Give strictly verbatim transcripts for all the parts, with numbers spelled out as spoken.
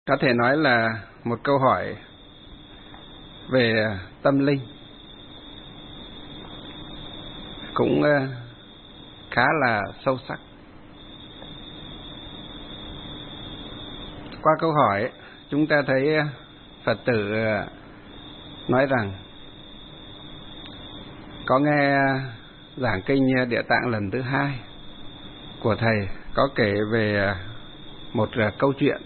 Có thể nói là một câu hỏi về tâm linh, cũng khá là sâu sắc. Qua câu hỏi, chúng ta thấy Phật tử nói rằng có nghe giảng kinh Địa Tạng lần thứ hai của Thầy có kể về một câu chuyện.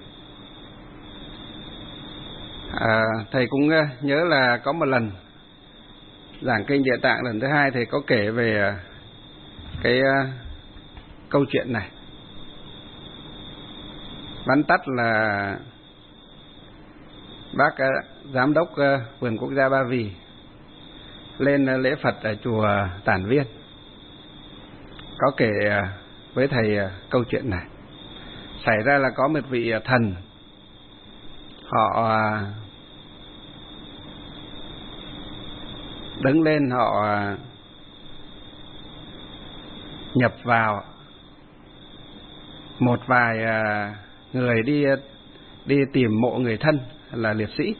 À, Thầy cũng nhớ là có một lần giảng kinh Địa Tạng lần thứ hai Thầy có kể về cái câu chuyện này. Vắn tắt là bác giám đốc vườn quốc gia Ba Vì lên lễ Phật ở chùa Tản Viên có kể với Thầy câu chuyện này. Xảy ra là có một vị thần, họ đứng lên, họ nhập vào một vài người đi đi tìm mộ người thân là liệt sĩ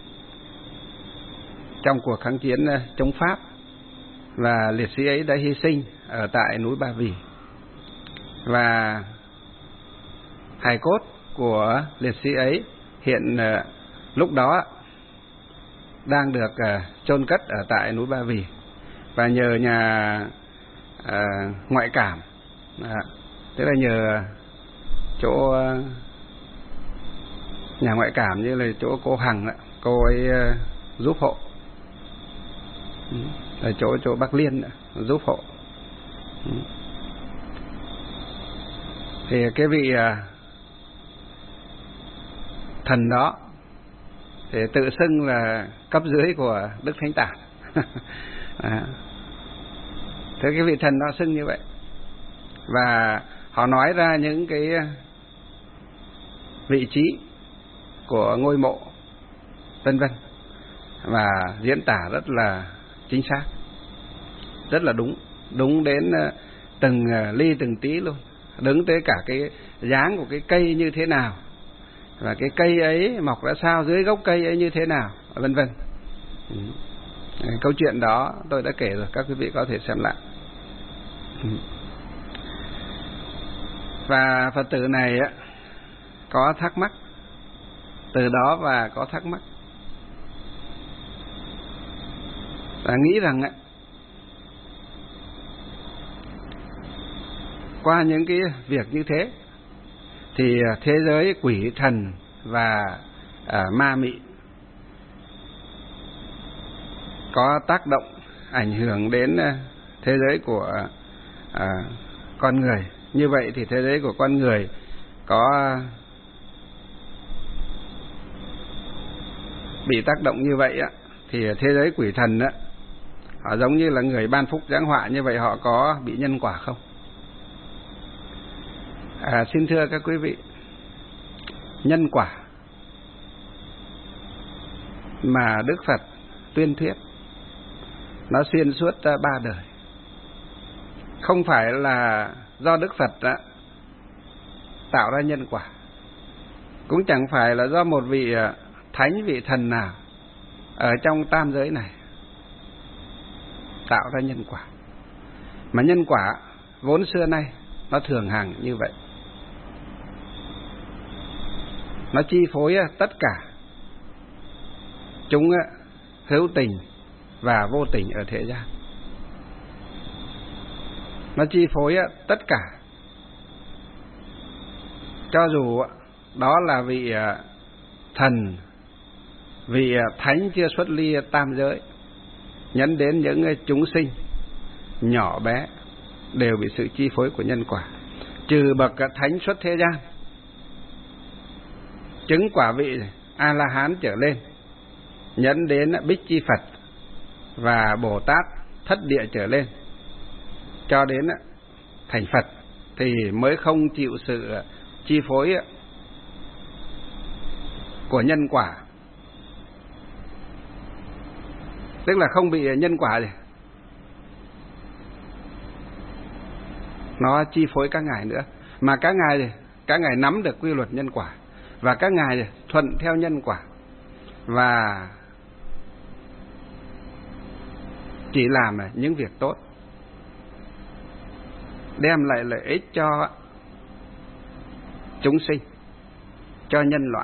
trong cuộc kháng chiến chống Pháp, và liệt sĩ ấy đã hy sinh ở tại núi Ba Vì, và hài cốt của liệt sĩ ấy hiện lúc đó đang được chôn cất ở tại núi Ba Vì. Và nhờ nhà à, ngoại cảm, à, tức là nhờ chỗ nhà ngoại cảm như là chỗ cô Hằng, cô ấy giúp hộ, ở chỗ chỗ Bắc Liên giúp hộ. Thì cái vị thần đó thì tự xưng là cấp dưới của Đức Thánh Tản. À, thế cái vị thần đó xưng như vậy, và họ nói ra những cái vị trí của ngôi mộ vân vân, và diễn tả rất là chính xác, rất là đúng, đúng đến từng ly từng tí luôn, đứng tới cả cái dáng của cái cây như thế nào, và cái cây ấy mọc ra sao, dưới gốc cây ấy như thế nào, vân vân. Ừ. Câu chuyện đó tôi đã kể rồi, các quý vị có thể xem lại. Ừ. Và Phật tử này á có thắc mắc từ đó, và có thắc mắc và nghĩ rằng á, qua những cái việc như thế thì thế giới quỷ thần và à, ma mị có tác động ảnh hưởng đến thế giới của à, con người. Như vậy thì thế giới của con người có bị tác động như vậy á, thì thế giới quỷ thần á, họ giống như là người ban phúc giáng họa, như vậy họ có bị nhân quả không? À, xin thưa các quý vị, nhân quả mà Đức Phật tuyên thuyết nó xuyên suốt ba đời, không phải là do Đức Phật đã tạo ra nhân quả, cũng chẳng phải là do một vị thánh, vị thần nào ở trong tam giới này tạo ra nhân quả, mà nhân quả vốn xưa nay nó thường hằng như vậy, nó chi phối tất cả chúng hữu tình và vô tình ở thế gian. Nó chi phối tất cả, cho dù đó là vị thần, vị thánh chưa xuất ly tam giới, nhấn đến những chúng sinh nhỏ bé đều bị sự chi phối của nhân quả, trừ bậc thánh xuất thế gian, chứng quả vị A-la-hán trở lên, nhấn đến Bích Chi Phật và Bồ Tát thất địa trở lên, cho đến thành Phật thì mới không chịu sự chi phối của nhân quả, tức là không bị nhân quả gì nó chi phối các ngài nữa, mà các ngài các ngài nắm được quy luật nhân quả, và các ngài thuận theo nhân quả và chỉ làm những việc tốt, đem lại lợi ích cho chúng sinh, cho nhân loại.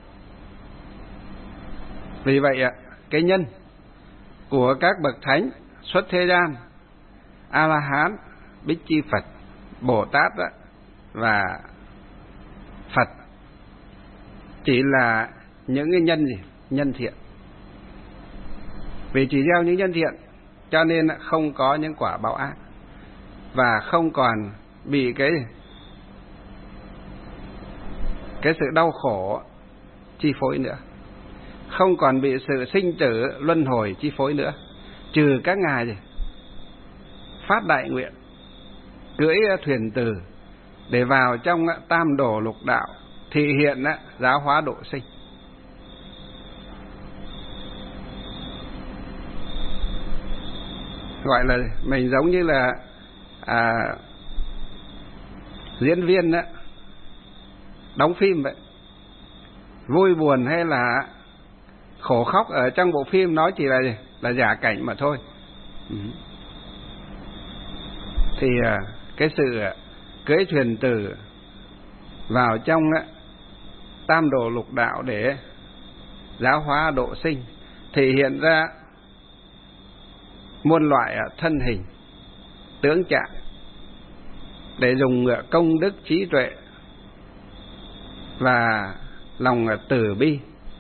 Vì vậy cái nhân của các bậc thánh xuất thế gian, A La Hán, Bích Chi Phật, Bồ Tát và Phật chỉ là những cái nhân gì? Nhân thiện. Vì chỉ gieo những nhân thiện cho nên không có những quả báo ác và không còn bị cái cái sự đau khổ chi phối nữa, không còn bị sự sinh tử luân hồi chi phối nữa, trừ các ngài gì? Phát đại nguyện cưỡi thuyền từ để vào trong tam đồ lục đạo thị hiện giáo hóa độ sinh. Gọi là mình giống như là à, diễn viên đó, đóng phim vậy. Vui buồn hay là khổ khóc ở trong bộ phim nó chỉ là là giả cảnh mà thôi. Ừ. Thì à, cái sự cưỡi thuyền từ vào trong á, tam đồ lục đạo để giáo hóa độ sinh, thể hiện ra muôn loại thân hình, tướng trạng để dùng công đức trí tuệ và lòng từ bi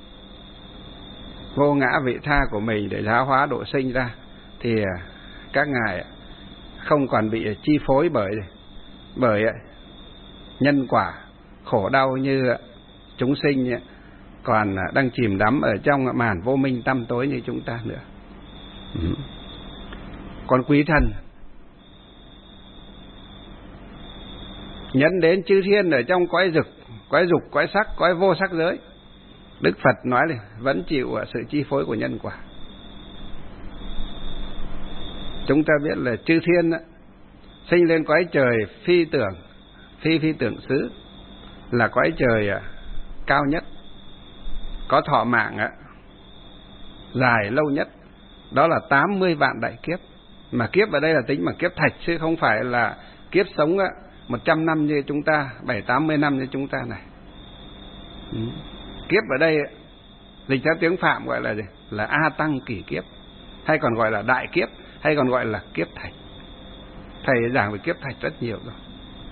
vô ngã vị tha của mình để giáo hóa độ sinh ra, thì các ngài không còn bị chi phối bởi bởi nhân quả khổ đau như chúng sinh còn đang chìm đắm ở trong màn vô minh tăm tối như chúng ta nữa. Ừ. Còn quý thần nhấn đến chư thiên ở trong cõi dục, cõi dục, cõi sắc, cõi vô sắc giới, Đức Phật nói là vẫn chịu sự chi phối của nhân quả. Chúng ta biết là chư thiên sinh lên cõi trời phi tưởng, phi phi tưởng xứ, là cõi trời cao nhất, có thọ mạng dài lâu nhất, đó là tám mươi vạn đại kiếp. Mà kiếp ở đây là tính bằng kiếp thạch, chứ không phải là kiếp sống một trăm năm như chúng ta, bảy tám mươi năm như chúng ta này. Ừ. Kiếp ở đây dịch theo tiếng Phạm gọi là gì? Là A Tăng kỷ kiếp, hay còn gọi là đại kiếp, hay còn gọi là kiếp thạch. Thầy giảng về kiếp thạch rất nhiều rồi.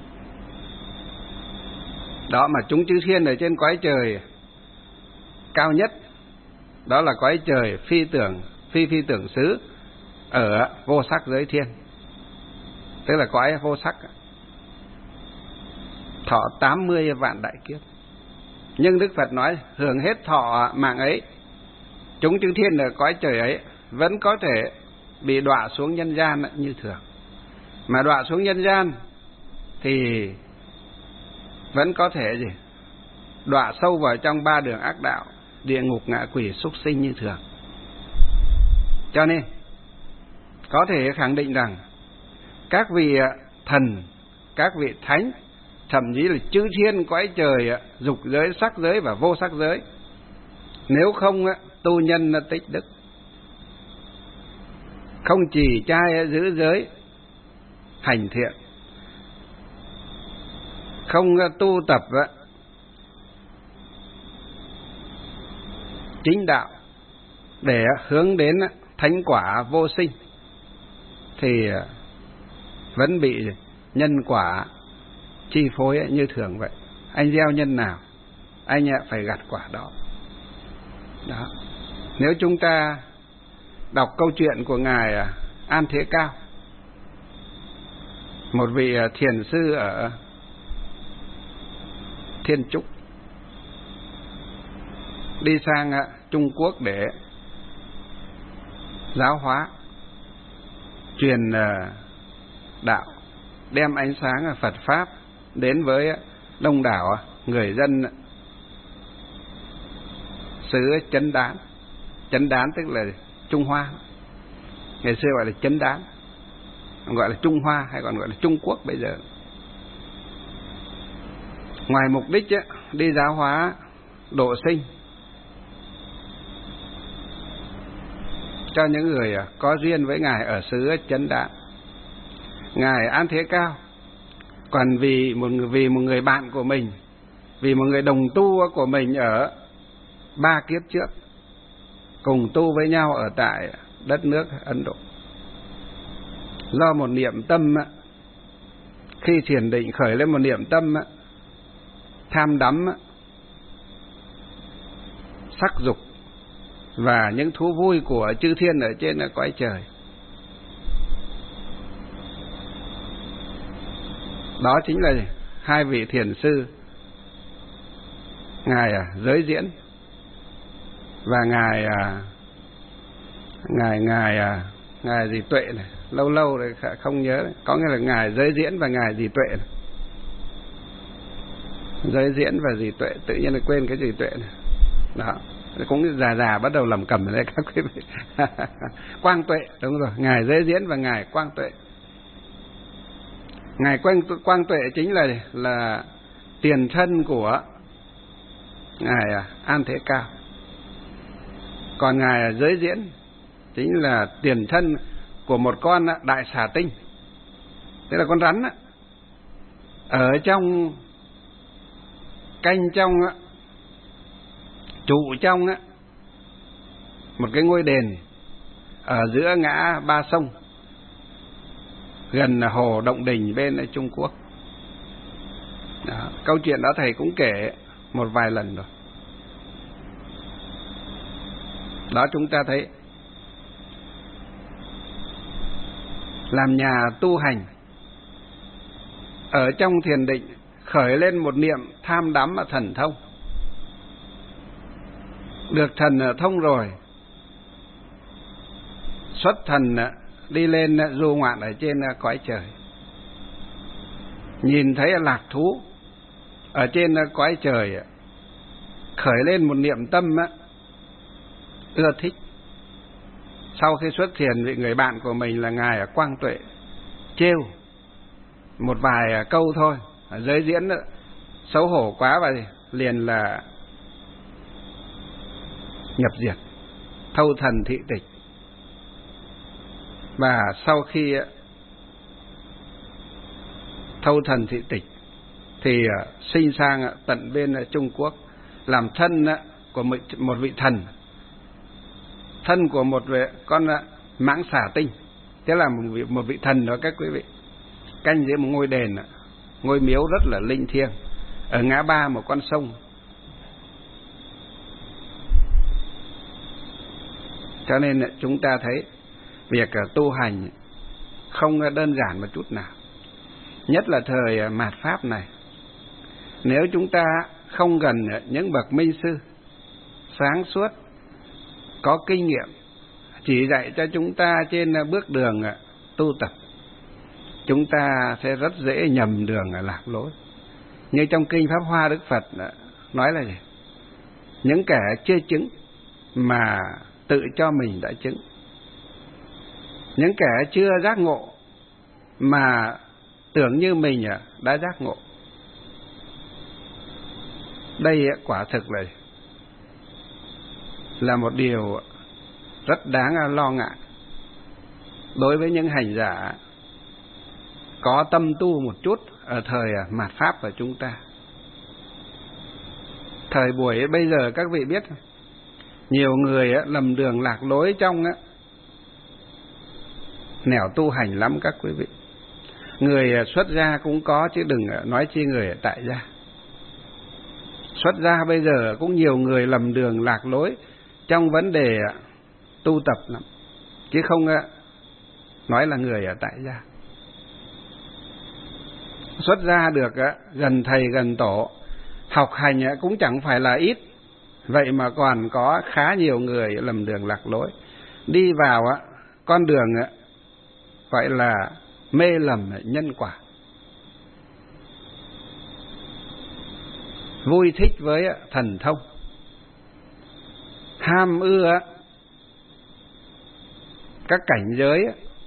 Đó, mà chúng chư thiên ở trên cõi trời cao nhất, đó là cõi trời phi tưởng, phi phi tưởng xứ ở vô sắc giới thiên, tức là cõi vô sắc, thọ tám mươi vạn đại kiếp. Nhưng Đức Phật nói hưởng hết thọ mạng ấy, chúng chư thiên ở cõi trời ấy vẫn có thể bị đọa xuống nhân gian như thường. Mà đọa xuống nhân gian thì vẫn có thể gì? Đọa sâu vào trong ba đường ác đạo, địa ngục, ngạ quỷ, súc sinh như thường. Cho nên có thể khẳng định rằng các vị thần, các vị thánh, thậm chí là chư thiên cõi trời dục giới, sắc giới và vô sắc giới, nếu không tu nhân tích đức, không trì trai giữ giới hành thiện, không tu tập chính đạo để hướng đến thánh quả vô sinh, thì vẫn bị nhân quả chi phối như thường vậy. Anh gieo nhân nào, anh phải gặt quả đó. Đó. Nếu chúng ta đọc câu chuyện của Ngài An Thế Cao, một vị thiền sư ở Thiên Trúc, đi sang Trung Quốc để giáo hóa, truyền đạo, đem ánh sáng Phật Pháp đến với đông đảo người dân xứ Chấn Đán. Chấn Đán tức là Trung Hoa, ngày xưa gọi là Chấn Đán, gọi là Trung Hoa hay còn gọi là Trung Quốc bây giờ. Ngoài mục đích đi giáo hóa độ sinh cho những người có duyên với Ngài ở xứ Chấn Đạn, Ngài An Thế Cao. Còn vì một vì một người bạn của mình, vì một người đồng tu của mình ở ba kiếp trước, cùng tu với nhau ở tại đất nước Ấn Độ, do một niệm tâm, khi thiền định khởi lên một niệm tâm tham đắm sắc dục và những thú vui của chư thiên ở trên cõi trời. Đó chính là hai vị thiền sư, ngài Giới Diễn và ngài ngài ngài ngài gì Tuệ này, lâu lâu rồi không nhớ, có nghĩa là ngài Giới Diễn và ngài gì Tuệ này. Giới Diễn và gì Tuệ, tự nhiên là quên cái gì Tuệ này. Đó, cũng già già bắt đầu lầm cầm ở đây các quý vị. Quang Tuệ, đúng rồi, ngài Giới Diễn và ngài Quang Tuệ. Ngài Quang Quang Tuệ chính là là tiền thân của ngài An Thế Cao. Còn ngài Giới Diễn chính là tiền thân của một con đại xà tinh, tức là con rắn ở trong canh trong trụ trong một cái ngôi đền ở giữa ngã ba sông, gần hồ Động Đình bên Trung Quốc. Đó, câu chuyện đó thầy cũng kể một vài lần rồi. Đó, chúng ta thấy làm nhà tu hành ở trong thiền định khởi lên một niệm tham đắm và thần thông, được thần thông rồi, xuất thần đi lên du ngoạn ở trên cõi trời, nhìn thấy lạc thú ở trên cõi trời, khởi lên một niệm tâm ưa thích. Sau khi xuất thiền, vị người bạn của mình là ngài Quang Tuệ trêu một vài câu thôi, Giới Diễn đó, xấu hổ quá và liền là nhập diệt, thâu thần thị tịch. Và sau khi thâu thần thị tịch thì sinh sang tận bên Trung Quốc, làm thân của một vị thần, thân của một vị con mãng xà tinh, thế là một vị, một vị thần đó các quý vị, canh dưới một ngôi đền, ngôi miếu rất là linh thiêng ở ngã ba một con sông. Cho nên chúng ta thấy việc tu hành không đơn giản một chút nào, nhất là thời mạt Pháp này. Nếu chúng ta không gần những bậc minh sư sáng suốt, có kinh nghiệm, chỉ dạy cho chúng ta trên bước đường tu tập, chúng ta sẽ rất dễ nhầm đường lạc lối. Như trong kinh Pháp Hoa, Đức Phật nói là gì? Những kẻ chưa chứng mà tự cho mình đã chứng, những kẻ chưa giác ngộ mà tưởng như mình đã giác ngộ. Đây quả thực là là một điều rất đáng lo ngại đối với những hành giả có tâm tu một chút ở thời mạt Pháp của chúng ta. Thời buổi bây giờ các vị biết, nhiều người lầm đường lạc lối trong nẻo tu hành lắm các quý vị. Người xuất gia cũng có, chứ đừng nói chi người tại gia. Xuất gia bây giờ cũng nhiều người lầm đường lạc lối trong vấn đề tu tập lắm, chứ không nói là người ở tại gia. Xuất gia được gần thầy gần tổ, học hành cũng chẳng phải là ít, vậy mà còn có khá nhiều người lầm đường lạc lối, đi vào con đường gọi là mê lầm nhân quả, vui thích với thần thông, ham ưa các cảnh giới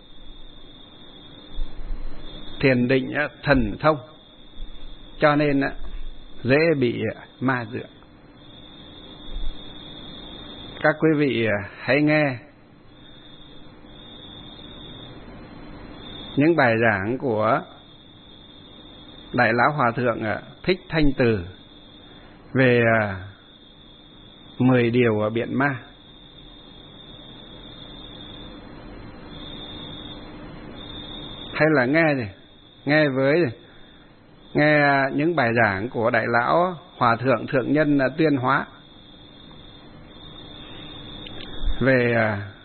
thiền định thần thông, cho nên dễ bị ma dựa. các quý vị hãy nghe những bài giảng của Đại Lão Hòa Thượng Thích Thanh Từ về mười điều biện ma. Hay là nghe gì? Nghe với gì? Nghe những bài giảng của Đại Lão Hòa Thượng Thượng Nhân Tuyên Hóa về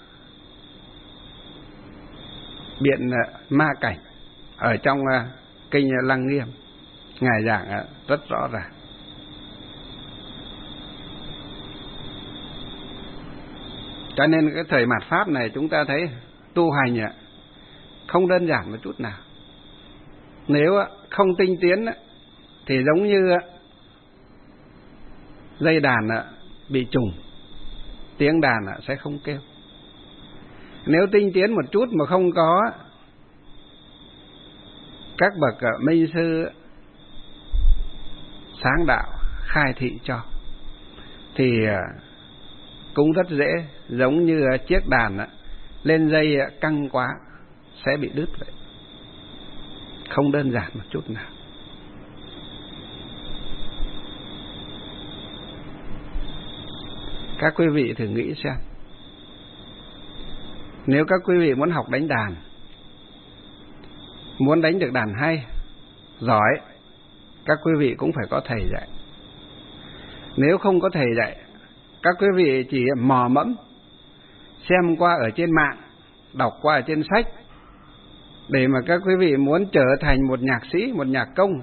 biện ma cảnh ở trong kinh Lăng Nghiêm. Ngài giảng rất rõ ràng. Cho nên cái thời mạt Pháp này chúng ta thấy tu hành không đơn giản một chút nào. Nếu không tinh tiến thì giống như dây đàn bị trùng, tiếng đàn sẽ không kêu. Nếu tinh tiến một chút mà không có các bậc minh sư sáng đạo khai thị cho thì cũng rất dễ, giống như chiếc đàn lên dây căng quá sẽ bị đứt vậy. Không đơn giản một chút nào. Các quý vị thử nghĩ xem, nếu các quý vị muốn học đánh đàn, muốn đánh được đàn hay, giỏi, các quý vị cũng phải có thầy dạy. Nếu không có thầy dạy, các quý vị chỉ mò mẫm, xem qua ở trên mạng, đọc qua ở trên sách, để mà các quý vị muốn trở thành một nhạc sĩ, một nhạc công,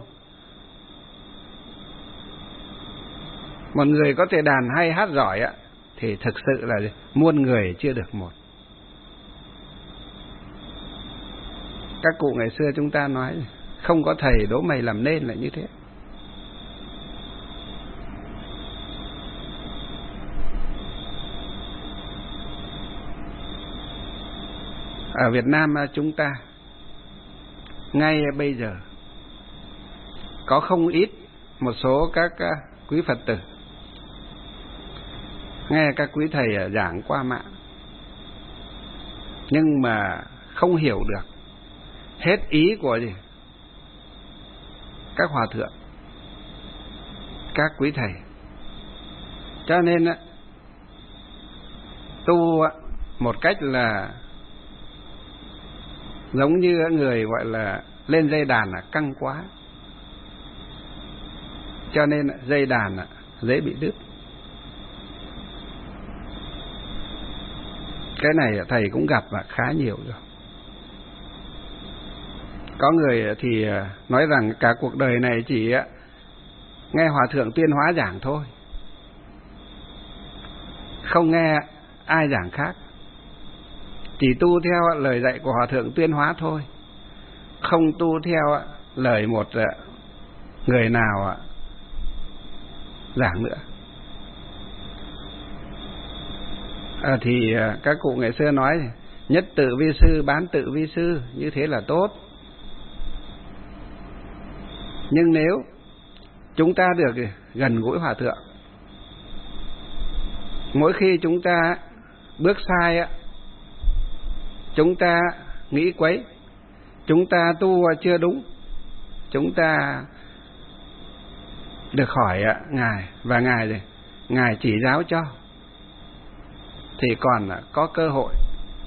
một người có thể đàn hay hát giỏi á, thì thực sự là muôn người chưa được một. Các cụ ngày xưa chúng ta nói không có thầy đố mày làm nên là như thế. Ở Việt Nam chúng ta ngay bây giờ có không ít một số các quý Phật tử nghe các quý thầy giảng qua mạng, nhưng mà không hiểu được hết ý của gì các hòa thượng, các quý thầy. Cho nên tu một cách là giống như người gọi là lên dây đàn là căng quá, cho nên dây đàn dễ bị đứt. Cái này thầy cũng gặp và khá nhiều rồi. Có người thì nói rằng cả cuộc đời này chỉ nghe Hòa Thượng Tuyên Hóa giảng thôi, không nghe ai giảng khác, chỉ tu theo lời dạy của Hòa Thượng Tuyên Hóa thôi, không tu theo lời một người nào giảng nữa. À, thì các cụ ngày xưa nói nhất tự vi sư, bán tự vi sư, như thế là tốt. Nhưng nếu chúng ta được gần gũi Hòa Thượng, mỗi khi chúng ta bước sai, chúng ta nghĩ quấy, chúng ta tu chưa đúng, chúng ta được hỏi Ngài, và Ngài Ngài chỉ giáo cho, thì còn có cơ hội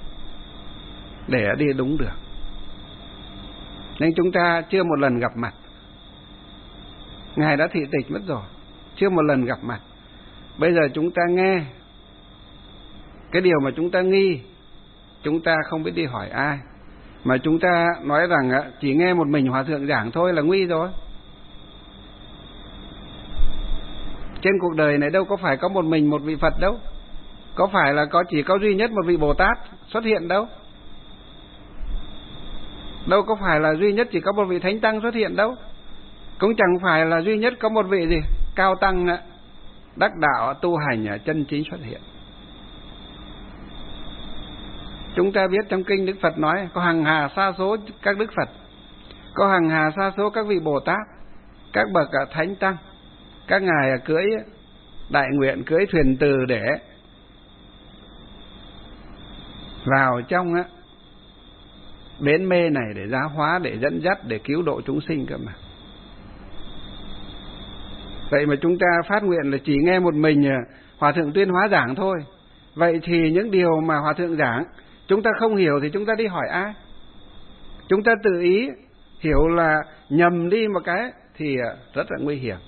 để đi đúng được. Nhưng chúng ta chưa một lần gặp mặt, Ngài đã thị tịch mất rồi, chưa một lần gặp mặt. Bây giờ chúng ta nghe cái điều mà chúng ta nghi, chúng ta không biết đi hỏi ai, mà chúng ta nói rằng chỉ nghe một mình Hòa Thượng giảng thôi là nguy rồi. Trên cuộc đời này đâu có phải có một mình một vị Phật đâu, có phải là có chỉ có duy nhất một vị Bồ Tát xuất hiện đâu, đâu có phải là duy nhất chỉ có một vị Thánh Tăng xuất hiện đâu, cũng chẳng phải là duy nhất có một vị gì cao tăng đắc đạo tu hành chân chính xuất hiện. Chúng ta biết trong kinh Đức Phật nói có hàng hà sa số các Đức Phật, có hàng hà sa số các vị Bồ Tát, các bậc Thánh Tăng, các ngài cưỡi đại nguyện, cưỡi thuyền từ để vào trong á bến mê này để giáo hóa, để dẫn dắt, để cứu độ chúng sinh cơ mà. Vậy mà chúng ta phát nguyện là chỉ nghe một mình Hòa Thượng tuyên hóa giảng thôi. Vậy thì những điều mà Hòa Thượng giảng chúng ta không hiểu thì chúng ta đi hỏi ai? Chúng ta tự ý hiểu là nhầm đi một cái thì rất là nguy hiểm.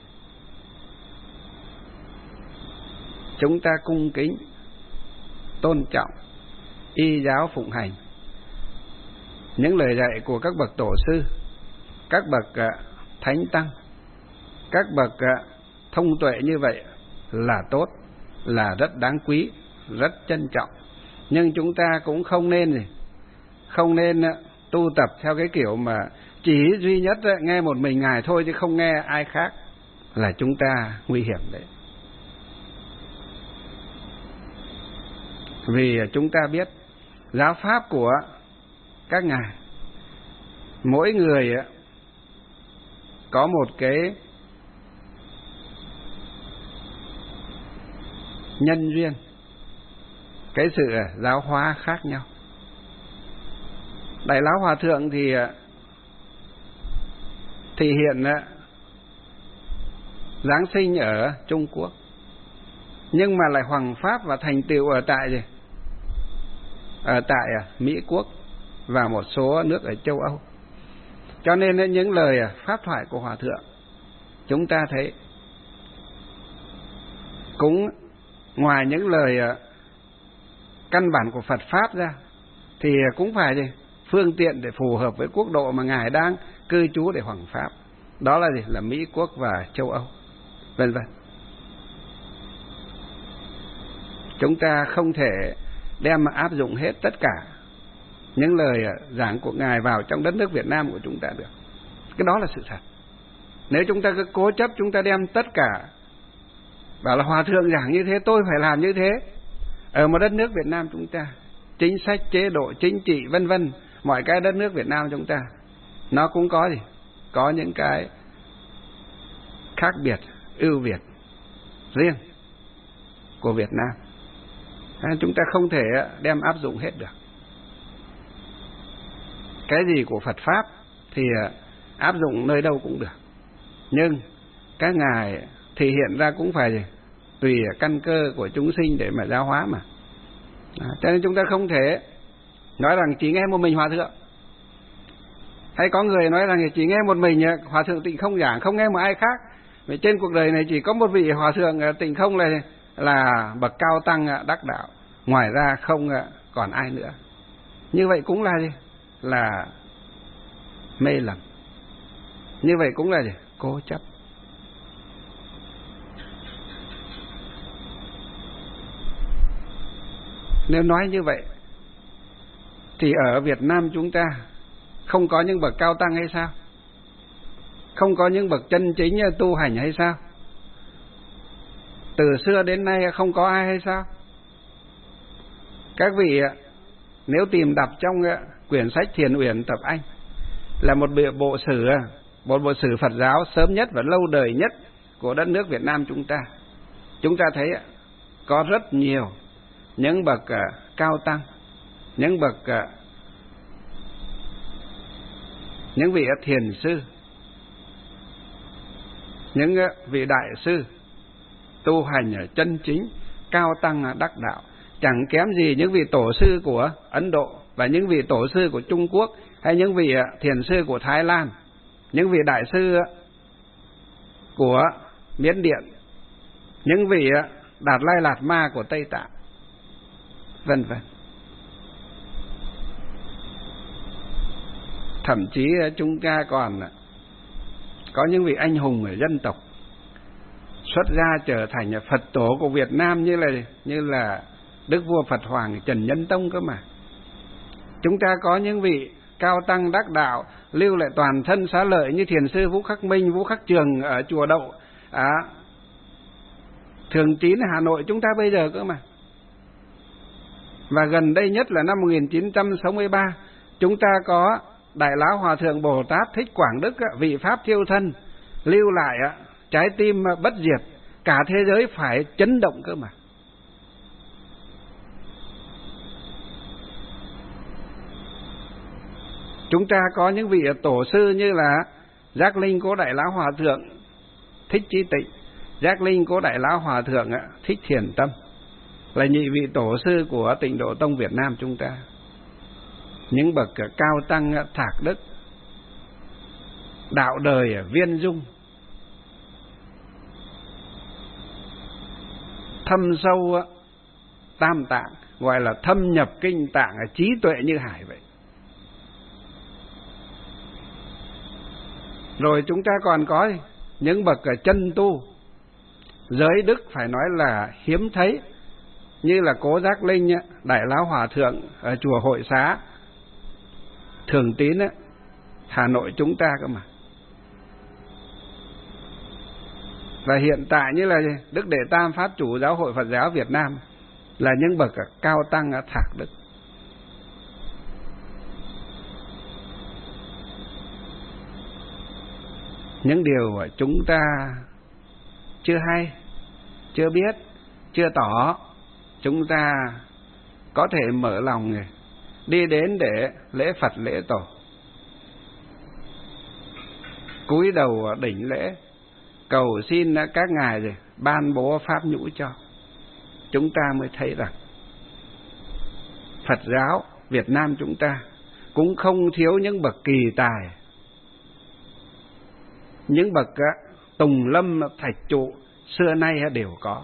Chúng ta cung kính, tôn trọng, y giáo phụng hành những lời dạy của các bậc tổ sư, các bậc thánh tăng, các bậc thông tuệ như vậy là tốt, là rất đáng quý, rất trân trọng. Nhưng chúng ta cũng không nên gì, không nên tu tập theo cái kiểu mà chỉ duy nhất nghe một mình Ngài thôi chứ không nghe ai khác, là chúng ta nguy hiểm đấy. Vì chúng ta biết giáo pháp của các ngài, mỗi người có một cái nhân duyên, cái sự giáo hóa khác nhau. Đại Lão Hòa Thượng thì thì hiện giáng sinh ở Trung Quốc, nhưng mà lại hoằng pháp và thành tựu ở tại gì? Ở tại Mỹ Quốc và một số nước ở châu Âu. Cho nên những lời pháp thoại của Hòa Thượng chúng ta thấy cũng ngoài những lời căn bản của Phật Pháp ra thì cũng phải gì? Phương tiện để phù hợp với quốc độ mà Ngài đang cư trú để hoằng pháp. Đó là gì? Là Mỹ Quốc và châu Âu, vân vân. Chúng ta không thể đem mà áp dụng hết tất cả những lời giảng của Ngài vào trong đất nước Việt Nam của chúng ta được. Cái đó là sự thật. Nếu chúng ta cứ cố chấp chúng ta đem tất cả bảo là Hòa Thượng giảng như thế tôi phải làm như thế, ở một đất nước Việt Nam chúng ta, chính sách, chế độ, chính trị, vân vân, mọi cái đất nước Việt Nam chúng ta nó cũng có gì? Có những cái khác biệt, ưu việt riêng của Việt Nam. À, chúng ta không thể đem áp dụng hết được. Cái gì của Phật Pháp thì áp dụng nơi đâu cũng được, nhưng các ngài thì hiện ra cũng phải gì? Tùy căn cơ của chúng sinh để mà giáo hóa mà. À, cho nên chúng ta không thể nói rằng chỉ nghe một mình Hòa Thượng. Hay có người nói rằng chỉ nghe một mình Hòa Thượng Tịnh Không giảng, không nghe một ai khác. Vì trên cuộc đời này chỉ có một vị Hòa Thượng Tịnh Không là, là bậc cao tăng đắc đạo, ngoài ra không còn ai nữa. Như vậy cũng là gì? Là mê lầm. Như vậy cũng là gì? Cố chấp. Nếu nói như vậy thì ở Việt Nam chúng ta không có những bậc cao tăng hay sao? Không có những bậc chân chính tu hành hay sao? Từ xưa đến nay không có ai hay sao? Các vị nếu tìm đọc trong quyển sách Thiền Uyển Tập Anh, là một bộ sử, một bộ sử Phật giáo sớm nhất và lâu đời nhất của đất nước Việt Nam chúng ta, chúng ta thấy có rất nhiều những bậc cao tăng, những bậc những vị thiền sư, những vị đại sư tu hành ở chân chính, cao tăng đắc đạo, chẳng kém gì những vị tổ sư của Ấn Độ và những vị tổ sư của Trung Quốc, hay những vị thiền sư của Thái Lan, những vị đại sư của Miến Điện, những vị Đạt Lai Lạt Ma của Tây Tạng, vân vân. Thậm chí chúng ta còn có những vị anh hùng ở dân tộc xuất gia trở thành Phật tổ của Việt Nam, như là như là Đức vua Phật Hoàng Trần Nhân Tông cơ mà. Chúng ta có những vị cao tăng đắc đạo lưu lại toàn thân xá lợi như thiền sư Vũ Khắc Minh, Vũ Khắc Trường ở chùa Đậu à, Thường Tín Hà Nội chúng ta bây giờ cơ mà. Và gần đây nhất là năm một nghìn chín trăm sáu mươi ba, chúng ta có Đại Lão Hòa Thượng Bồ Tát Thích Quảng Đức, vị Pháp thiêu thân, lưu lại trái tim bất diệt, cả thế giới phải chấn động cơ mà. Chúng ta có những vị tổ sư như là Giác Linh Cố Đại Lão Hòa Thượng Thích Chí Tịnh, Giác Linh Cố Đại Lão Hòa Thượng Thích Thiền Tâm, là nhị vị tổ sư của Tịnh Độ Tông Việt Nam chúng ta. Những bậc cao tăng thạc đức, đạo đời viên dung, thâm sâu tam tạng, gọi là thâm nhập kinh tạng, trí tuệ như hải vậy. Rồi chúng ta còn có những bậc chân tu, giới đức phải nói là hiếm thấy, như là Cố Giác Linh, Đại Lão Hòa Thượng ở chùa Hội Xá Thường Tín, Hà Nội chúng ta cơ mà. Và hiện tại như là Đức Đệ Tam Pháp Chủ Giáo hội Phật giáo Việt Nam, là những bậc cao tăng thạc đức. Những điều chúng ta chưa hay, chưa biết, chưa tỏ, chúng ta có thể mở lòng đi đến để lễ Phật lễ Tổ, cúi đầu đỉnh lễ, cầu xin các ngài ban bố pháp nhũ cho. Chúng ta mới thấy rằng Phật giáo Việt Nam chúng ta cũng không thiếu những bậc kỳ tài, những bậc tùng lâm thạch trụ xưa nay đều có.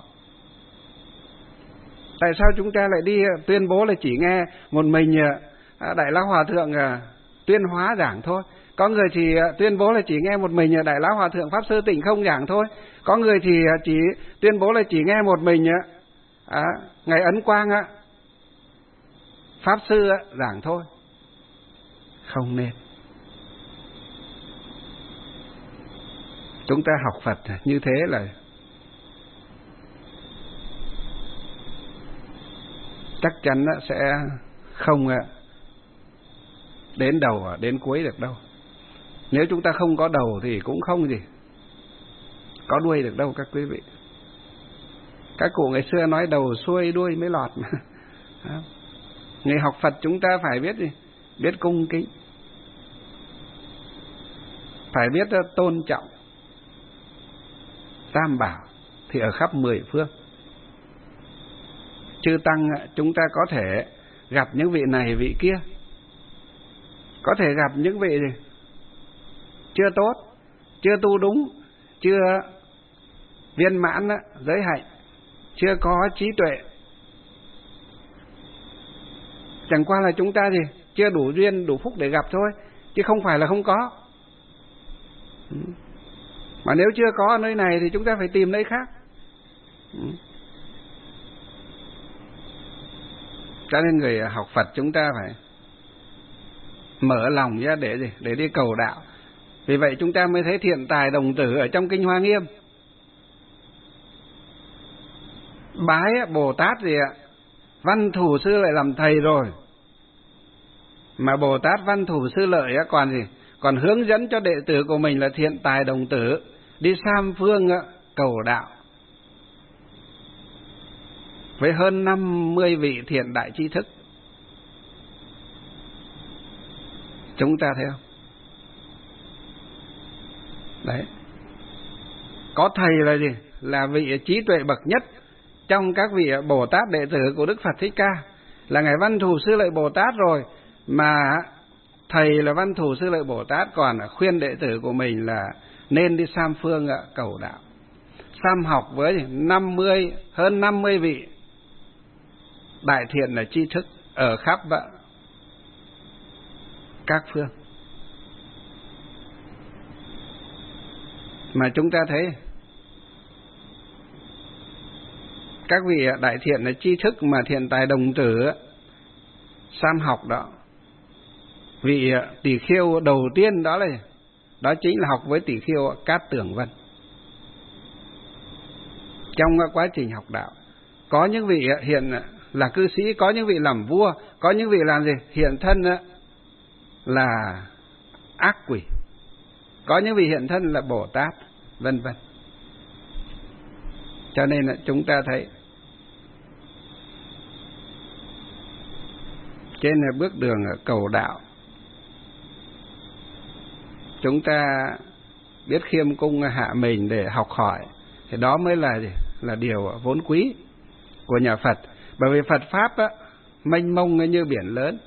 Tại sao chúng ta lại đi tuyên bố là chỉ nghe một mình Đại Lão Hòa Thượng tuyên hóa giảng thôi? Có người thì tuyên bố là chỉ nghe một mình Đại Lão Hòa Thượng Pháp Sư Tịnh Không giảng thôi. Có người thì chỉ tuyên bố là chỉ nghe một mình à, Ngài Ấn Quang Pháp Sư giảng thôi. Không nên. Chúng ta học Phật như thế là chắc chắn sẽ không đến đầu đến cuối được đâu. Nếu chúng ta không có đầu thì cũng không gì có đuôi được đâu các quý vị. Các cụ ngày xưa nói đầu xuôi đuôi mới lọt mà. Người học Phật chúng ta phải biết gì? Biết cung kính, phải biết tôn trọng Tam Bảo thì ở khắp mười phương. Chư tăng chúng ta có thể gặp những vị này vị kia, có thể gặp những vị gì chưa tốt, chưa tu đúng, chưa viên mãn giới hạnh, chưa có trí tuệ. Chẳng qua là chúng ta gì chưa đủ duyên đủ phúc để gặp thôi, chứ không phải là không có. Mà nếu chưa có ở nơi này thì chúng ta phải tìm nơi khác. Cho nên người học Phật chúng ta phải mở lòng ra để gì? Để đi cầu đạo. Vì vậy chúng ta mới thấy thiện tài đồng tử ở trong Kinh Hoa Nghiêm. Bái Bồ Tát gì ạ? Văn Thủ Sư Lợi làm thầy rồi. Mà Bồ Tát Văn Thủ Sư Lợi còn gì? Còn hướng dẫn cho đệ tử của mình là thiện tài đồng tử đi sam phương cầu đạo, với hơn năm mươi vị thiện đại tri thức. Chúng ta thấy không? Đấy. Có thầy là gì? Là vị trí tuệ bậc nhất trong các vị Bồ Tát đệ tử của Đức Phật Thích Ca, là Ngài Văn Thù Sư Lợi Bồ Tát rồi. Mà thầy là Văn Thù Sư Lợi Bồ Tát còn khuyên đệ tử của mình là nên đi sam phương cầu đạo. Sam học với năm mươi, hơn năm mươi vị đại thiện là tri thức ở khắp các phương. Mà chúng ta thấy các vị đại thiện là tri thức mà thiện tài đồng tử sam học đó, vị Tỷ Khiêu đầu tiên đó là đó chính là học với Tỷ Khiêu Cát Tường Vân. Trong quá trình học đạo, có những vị hiện là cư sĩ, có những vị làm vua, có những vị làm gì? Hiện thân là ác quỷ, có những vị hiện thân là Bồ Tát, vân vân. Cho nên là chúng ta thấy trên bước đường cầu đạo chúng ta biết khiêm cung hạ mình để học hỏi, thì đó mới là gì? Là điều vốn quý của nhà Phật. Bởi vì Phật Pháp á, mênh mông như biển lớn.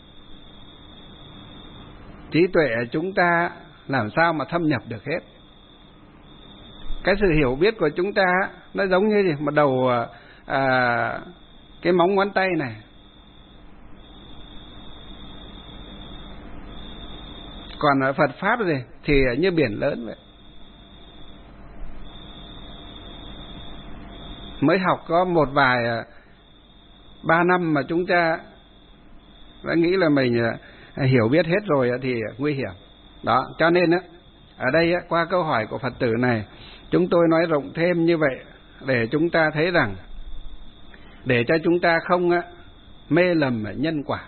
Trí tuệ chúng ta làm sao mà thâm nhập được hết. Cái sự hiểu biết của chúng ta nó giống như gì? Một đầu à, cái móng ngón tay này. Còn ở Phật Pháp gì thì như biển lớn vậy. Mới học có một vài ba năm mà chúng ta đã nghĩ là mình hiểu biết hết rồi thì nguy hiểm. Đó, cho nên á, ở đây á, qua câu hỏi của Phật tử này, chúng tôi nói rộng thêm như vậy để chúng ta thấy rằng, để cho chúng ta không á, mê lầm nhân quả,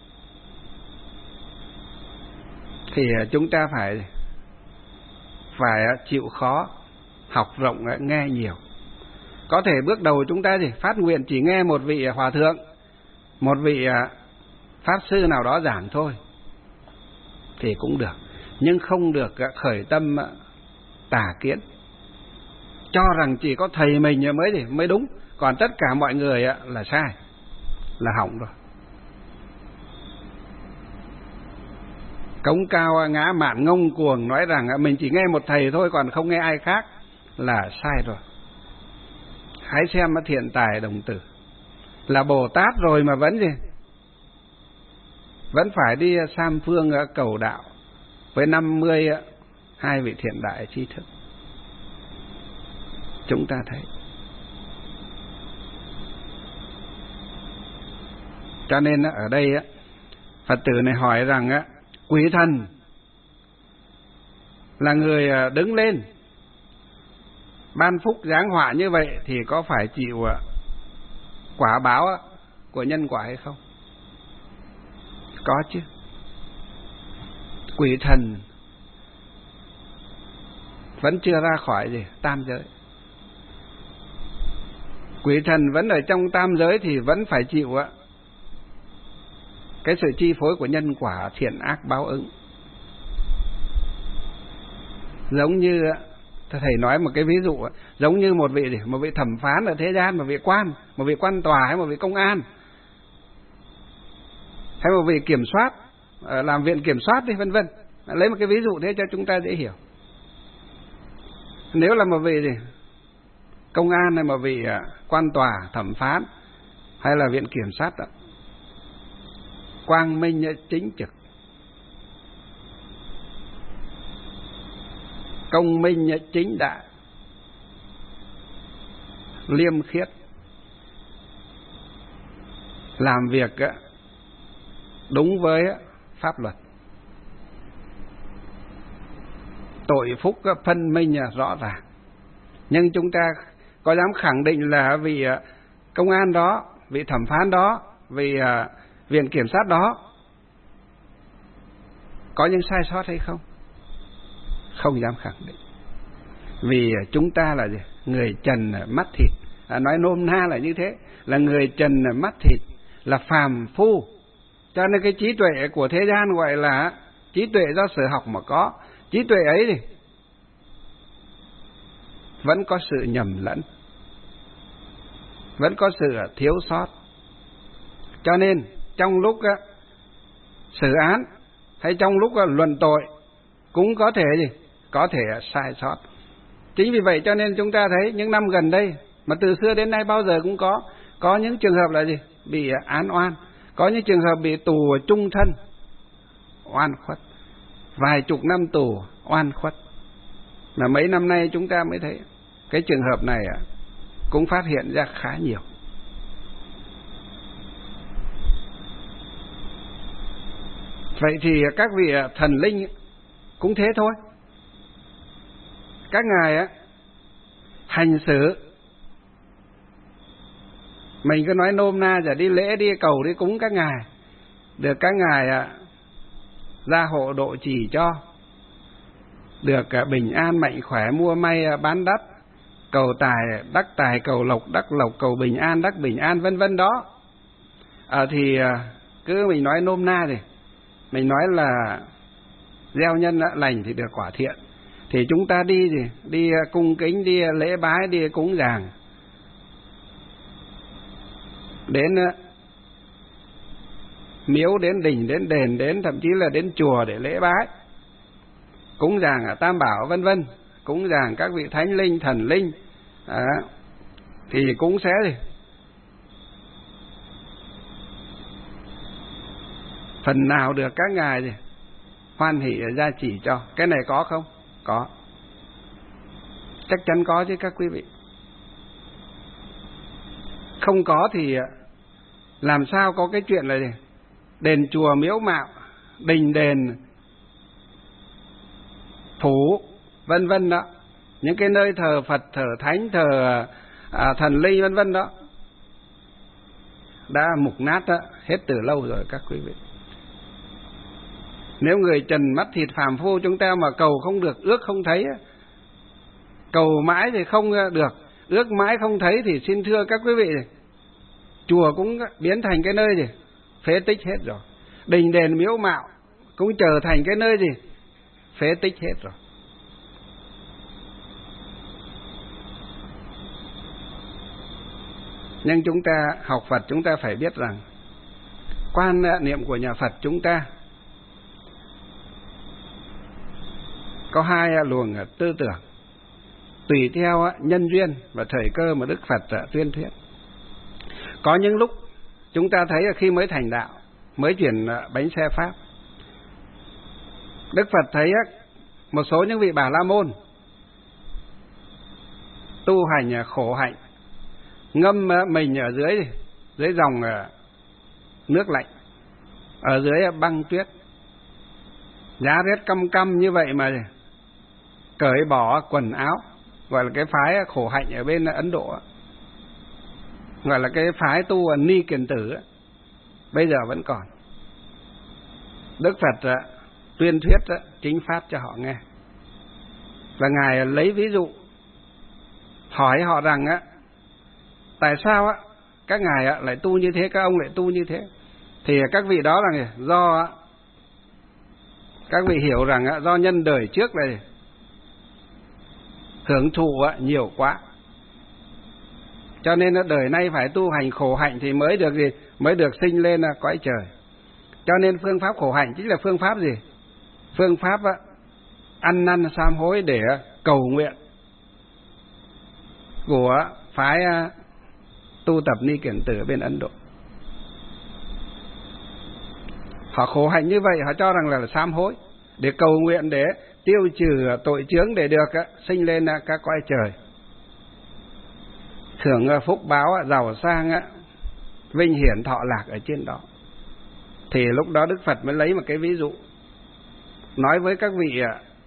thì chúng ta phải phải chịu khó, học rộng, nghe nhiều. Có thể bước đầu chúng ta gì phát nguyện chỉ nghe một vị hòa thượng, một vị pháp sư nào đó giảng thôi thì cũng được, nhưng không được khởi tâm tà kiến, cho rằng chỉ có thầy mình mới gì mới đúng, còn tất cả mọi người là sai, là hỏng rồi. Cống cao ngã mạn ngông cuồng nói rằng mình chỉ nghe một thầy thôi còn không nghe ai khác là sai rồi. Hãy xem Thiện Tài Đồng Tử là Bồ Tát rồi mà vẫn gì vẫn phải đi Sam Phương cầu đạo với năm mươi hai vị thiện đại tri thức. Chúng ta thấy. Cho nên ở đây Phật tử này hỏi rằng quỷ thần là người đứng lên ban phúc giáng họa như vậy thì có phải chịu quả báo của nhân quả hay không? Có chứ. Quỷ thần vẫn chưa ra khỏi gì tam giới. Quỷ thần vẫn ở trong tam giới thì vẫn phải chịu cái sự chi phối của nhân quả thiện ác báo ứng. Giống như thầy nói một cái ví dụ, giống như một vị một vị thẩm phán ở thế gian, một vị quan, một vị quan tòa hay một vị công an, hay một vị kiểm soát, làm viện kiểm soát đi vân vân. Lấy một cái ví dụ thế cho chúng ta dễ hiểu. Nếu là một vị gì công an hay một vị quan tòa, thẩm phán hay là viện kiểm sát đó, quang minh chính trực, công minh chính đại, liêm khiết, làm việc đúng với pháp luật, tội phúc phân minh rõ ràng. Nhưng chúng ta có dám khẳng định là vị công an đó, vị thẩm phán đó, vị viện kiểm sát đó có những sai sót hay không? Không dám khẳng định. Vì chúng ta là gì? Người trần mắt thịt, à, nói nôm na là như thế, là người trần mắt thịt, là phàm phu. Cho nên cái trí tuệ của thế gian gọi là trí tuệ do sở học mà có. Trí tuệ ấy thì vẫn có sự nhầm lẫn, vẫn có sự thiếu sót. Cho nên trong lúc xử án hay trong lúc luận tội cũng có thể gì? Có thể sai sót. Chính vì vậy cho nên chúng ta thấy những năm gần đây, mà từ xưa đến nay bao giờ cũng có, có những trường hợp là gì? Bị án oan, có những trường hợp bị tù chung thân, oan khuất, vài chục năm tù, oan khuất. Mà mấy năm nay chúng ta mới thấy cái trường hợp này cũng phát hiện ra khá nhiều. Vậy thì các vị thần linh cũng thế thôi. Các ngài á hành xử, mình cứ nói nôm na giờ đi lễ đi cầu đi cúng các ngài, được các ngài à, gia hộ độ trì cho, được à, bình an mạnh khỏe mua may à, bán đắt, cầu tài đắc tài, cầu lộc đắc lộc, cầu bình an đắc bình an vân vân đó. À, thì à, cứ mình nói nôm na thì mình nói là gieo nhân lành thì được quả thiện. Thì chúng ta đi gì? Đi cung kính, đi lễ bái, đi cúng dường, đến miếu, đến đình, đến đền, đến thậm chí là đến chùa để lễ bái, cúng dường ở Tam Bảo vân vân, cúng dường các vị thánh linh, thần linh, à, thì cũng sẽ gì? Phần nào được các ngài gì? Hoan hỷ gia chỉ cho. Cái này có không? Có. Chắc chắn có chứ các quý vị. Không có thì làm sao có cái chuyện là gì? Đền chùa miếu mạo, đình đền, phủ vân vân đó, những cái nơi thờ Phật, thờ Thánh, thờ à, thần linh vân vân đó đã mục nát đó, hết từ lâu rồi các quý vị. Nếu người trần mắt thịt phàm phu chúng ta mà cầu không được, ước không thấy, cầu mãi thì không được, ước mãi không thấy, thì xin thưa các quý vị, chùa cũng biến thành cái nơi gì? Phế tích hết rồi. Đình đền miếu mạo cũng trở thành cái nơi gì? Phế tích hết rồi. Nhưng chúng ta học Phật, chúng ta phải biết rằng quan niệm của nhà Phật chúng ta có hai luồng tư tưởng, tùy theo nhân duyên và thời cơ mà Đức Phật tuyên thuyết. Có những lúc chúng ta thấy khi mới thành đạo, mới chuyển bánh xe Pháp, Đức Phật thấy một số những vị Bà La Môn tu hành khổ hạnh, ngâm mình ở dưới dưới dòng nước lạnh, ở dưới băng tuyết, giá rét căm căm như vậy mà cởi bỏ quần áo, gọi là cái phái khổ hạnh ở bên Ấn Độ, gọi là cái phái tu Ni Kiền Tử, bây giờ vẫn còn. Đức Phật tuyên thuyết chính pháp cho họ nghe, và ngài lấy ví dụ hỏi họ rằng á, tại sao á các ngài lại tu như thế, các ông lại tu như thế? Thì các vị đó là do các vị hiểu rằng do nhân đời trước này hưởng thụ nhiều quá, cho nên đời nay phải tu hành khổ hạnh thì mới được gì? Mới được sinh lên cõi trời. Cho nên phương pháp khổ hạnh chính là phương pháp gì? Phương pháp ăn năn sám hối để cầu nguyện của phái tu tập Ni Kiền Tử bên Ấn Độ. Họ khổ hạnh như vậy, họ cho rằng là sám hối để cầu nguyện, để tiêu trừ tội chướng, để được sinh lên các cõi trời, hưởng phúc báo giàu sang, vinh hiển thọ lạc ở trên đó. Thì lúc đó Đức Phật mới lấy một cái ví dụ nói với các vị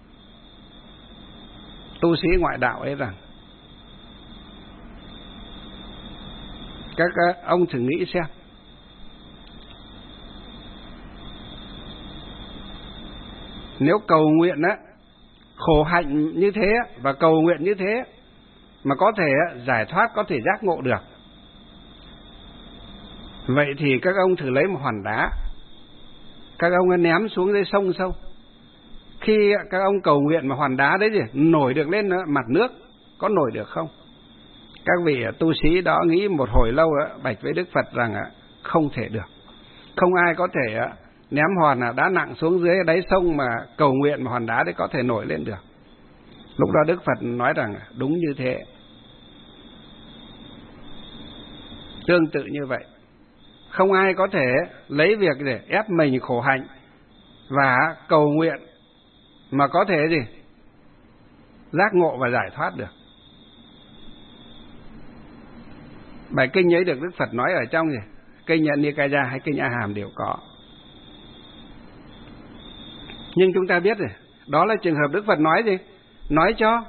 tu sĩ ngoại đạo ấy rằng, các ông thử nghĩ xem, nếu cầu nguyện á, khổ hạnh như thế và cầu nguyện như thế mà có thể giải thoát, có thể giác ngộ được, vậy thì các ông thử lấy một hòn đá, các ông ném xuống dưới sông sâu. Khi các ông cầu nguyện mà hòn đá đấy gì nổi được lên mặt nước, có nổi được không? Các vị tu sĩ đó nghĩ một hồi lâu, bạch với Đức Phật rằng không thể được. Không ai có thể ném hòn đá nặng xuống dưới đáy sông mà cầu nguyện mà hòn đá đấy có thể nổi lên được. Lúc đó Đức Phật nói rằng đúng như thế. Tương tự như vậy, không ai có thể lấy việc để ép mình khổ hạnh và cầu nguyện mà có thể gì giác ngộ và giải thoát được. Bài kinh ấy được Đức Phật nói ở trong gì kinh Nikaya hay kinh A Hàm đều có. Nhưng chúng ta biết rồi, đó là trường hợp Đức Phật nói gì? Nói cho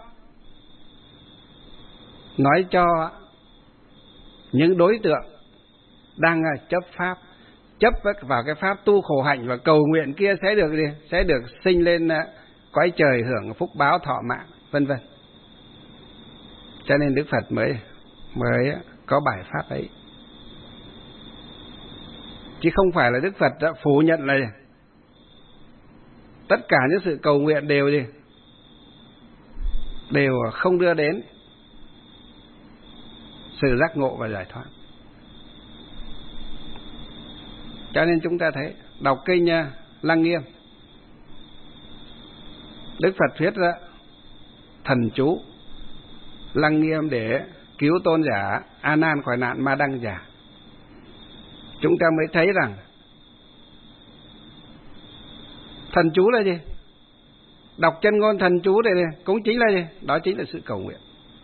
nói cho những đối tượng đang chấp pháp, chấp vào cái pháp tu khổ hạnh và cầu nguyện kia sẽ được gì? Sẽ được sinh lên cõi trời hưởng phúc báo thọ mạng vân vân. Cho nên Đức Phật mới mới có bài pháp ấy, chứ không phải là Đức Phật đã phủ nhận là tất cả những sự cầu nguyện đều gì? Đều không đưa đến sự giác ngộ và giải thoát. Cho nên chúng ta thấy đọc kinh Lăng Nghiêm, Đức Phật thuyết ra thần chú Lăng Nghiêm để cứu tôn giả A Nan khỏi nạn ma đăng giả. Chúng ta mới thấy rằng thần chú là gì? Đọc chân ngôn thần chú này cũng chính là gì? Đó chính là sự cầu nguyện.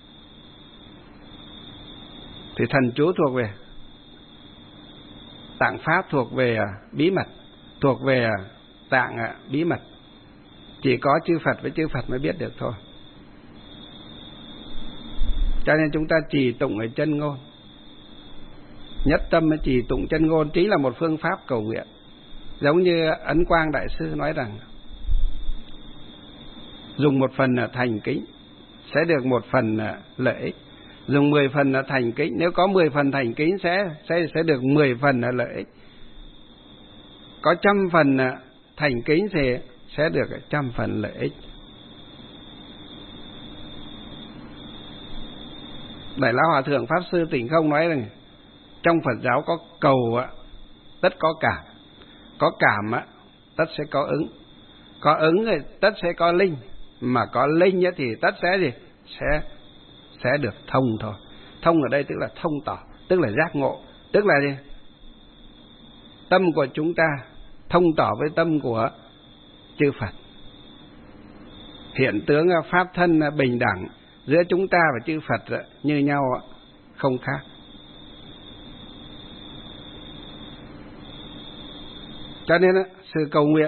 Thì thần chú thuộc về tạng pháp, thuộc về bí mật, thuộc về tạng bí mật, chỉ có chư Phật với chư Phật mới biết được thôi. Cho nên chúng ta trì tụng ở chân ngôn, nhất tâm trì tụng chân ngôn chính là một phương pháp cầu nguyện. Giống như Ấn Quang Đại Sư nói rằng dùng một phần thành kính sẽ được một phần lợi ích, dùng mười phần thành kính, nếu có mười phần thành kính sẽ sẽ sẽ được mười phần lợi ích, có trăm phần thành kính thì sẽ được trăm phần lợi ích. Đại Lão Hòa Thượng Pháp Sư Tịnh Không nói rằng trong Phật giáo có cầu tất có cảm, có cảm tất sẽ có ứng, có ứng thì tất sẽ có linh, mà có linh thì tất sẽ gì? Sẽ sẽ được thông thôi. Thông ở đây tức là thông tỏ, tức là giác ngộ, tức là gì? Tâm của chúng ta thông tỏ với tâm của chư Phật. Hiện tướng pháp thân bình đẳng giữa chúng ta và chư Phật như nhau, không khác. Cho nên sự cầu nguyện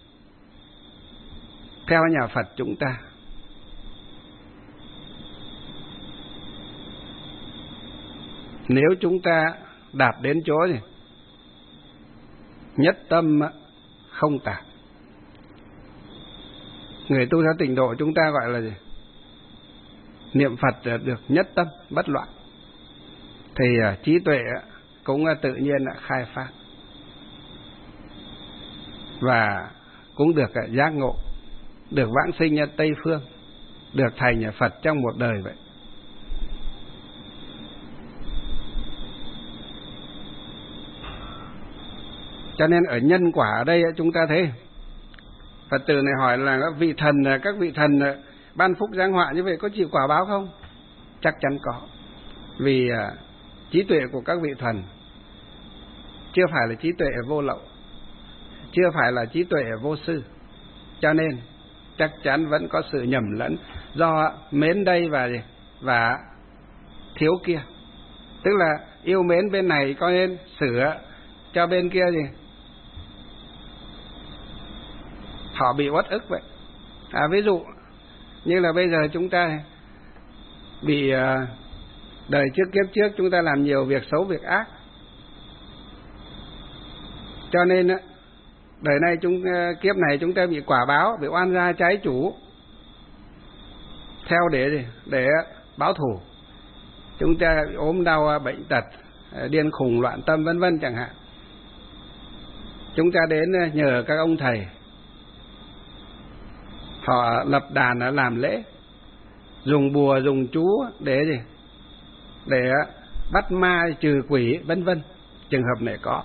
theo nhà Phật chúng ta nếu chúng ta đạt đến chỗ gì? Nhất tâm không tạp. Người tu theo tịnh độ chúng ta gọi là gì? Niệm Phật được nhất tâm bất loạn, thì trí tuệ cũng tự nhiên khai phát và cũng được giác ngộ, được vãng sinh Tây Phương, được thành Phật trong một đời vậy. Cho nên ở nhân quả ở đây chúng ta thấy Phật tử này hỏi là các vị thần, các vị thần ban phúc giáng họa như vậy có chịu quả báo không? Chắc chắn có. Vì trí tuệ của các vị thần chưa phải là trí tuệ vô lậu, chưa phải là trí tuệ vô sư, cho nên chắc chắn vẫn có sự nhầm lẫn do mến đây và và thiếu kia. Tức là yêu mến bên này có nên sửa cho bên kia gì? Họ bị uất ức vậy. À, ví dụ như là bây giờ chúng ta bị uh, đời trước kiếp trước chúng ta làm nhiều việc xấu việc ác, cho nên uh, đời này chúng uh, kiếp này chúng ta bị quả báo, bị oan gia trái chủ, theo để gì? Để báo thù. Chúng ta ốm đau bệnh tật, uh, điên khùng loạn tâm vân vân chẳng hạn. Chúng ta đến uh, nhờ các ông thầy, họ lập đàn làm lễ, dùng bùa dùng chú để gì? Để bắt ma trừ quỷ vân vân. Trường hợp này có.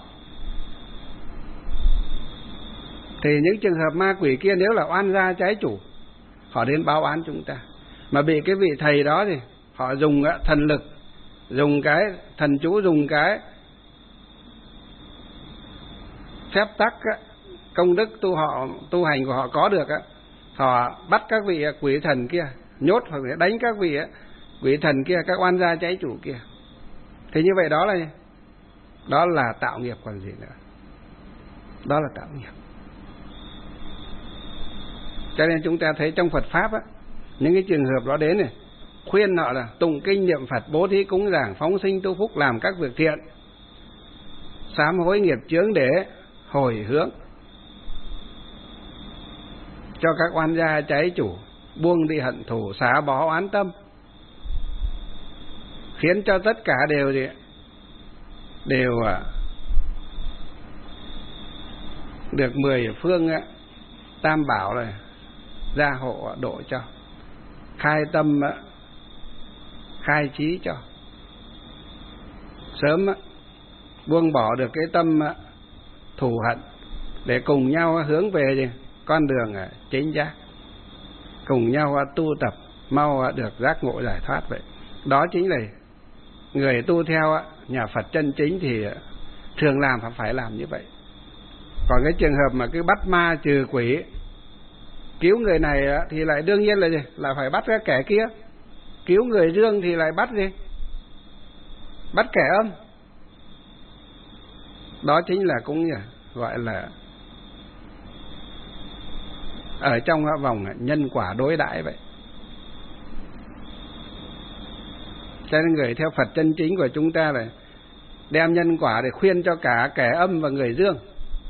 Thì những trường hợp ma quỷ kia nếu là oan gia trái chủ, họ đến báo oán chúng ta, mà bị cái vị thầy đó thì họ dùng thần lực, dùng cái thần chú, dùng cái phép tắc công đức tu họ tu hành của họ có được á, họ bắt các vị quỷ thần kia, nhốt hoặc là đánh các vị quỷ thần kia, các oan gia trái chủ kia. Thì như vậy đó là đó là tạo nghiệp còn gì nữa. Đó là tạo nghiệp. Cho nên chúng ta thấy trong Phật pháp á, những cái trường hợp đó đến này, khuyên họ là tụng kinh niệm Phật, bố thí cúng dường, phóng sinh tu phúc, làm các việc thiện, sám hối nghiệp chướng để hồi hướng, cho các oan gia trái chủ buông đi hận thù, xả bỏ oán tâm, khiến cho tất cả đều gì? Đều được mười phương Tam bảo này gia hộ độ cho, khai tâm khai trí cho, sớm buông bỏ được cái tâm thù hận để cùng nhau hướng về con đường chính giác, cùng nhau tu tập mau được giác ngộ giải thoát. Vậy đó chính là người tu theo nhà Phật chân chính thì thường làm phải làm như vậy. Còn cái trường hợp mà cứ bắt ma trừ quỷ cứu người này thì lại đương nhiên là gì? Là phải bắt cái kẻ kia. Cứu người dương thì lại bắt gì? Bắt kẻ âm. Đó chính là cũng gọi là ở trong vòng nhân quả đối đãi vậy. Cho nên người theo Phật chân chính của chúng ta là đem nhân quả để khuyên cho cả kẻ âm và người dương.